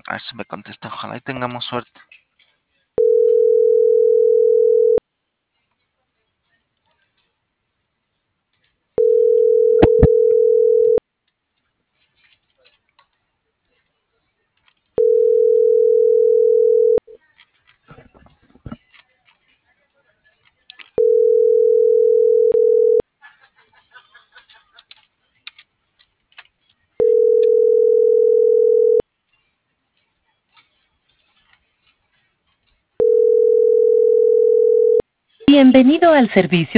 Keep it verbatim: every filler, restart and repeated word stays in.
A ver si me contesta, ojalá y tengamos suerte. Bienvenido al servicio